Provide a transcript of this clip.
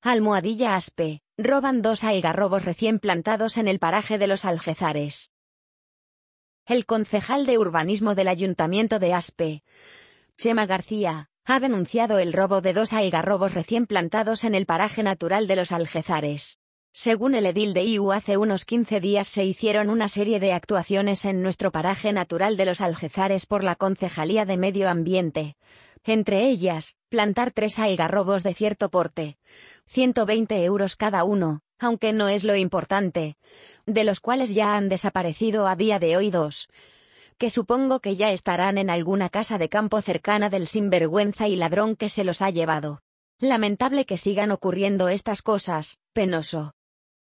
Almohadilla Aspe, roban 2 algarrobos recién plantados en el paraje de Los Algezares. El concejal de urbanismo del Ayuntamiento de Aspe, Chema García, ha denunciado el robo de 2 algarrobos recién plantados en el paraje natural de Los Algezares. Según el edil de IU, hace unos 15 días se hicieron una serie de actuaciones en nuestro paraje natural de Los Algezares por la Concejalía de Medio Ambiente. Entre ellas, plantar 3 algarrobos de cierto porte, 120 euros cada uno, aunque no es lo importante, de los cuales ya han desaparecido a día de hoy 2, que supongo que ya estarán en alguna casa de campo cercana del sinvergüenza y ladrón que se los ha llevado. Lamentable que sigan ocurriendo estas cosas, penoso.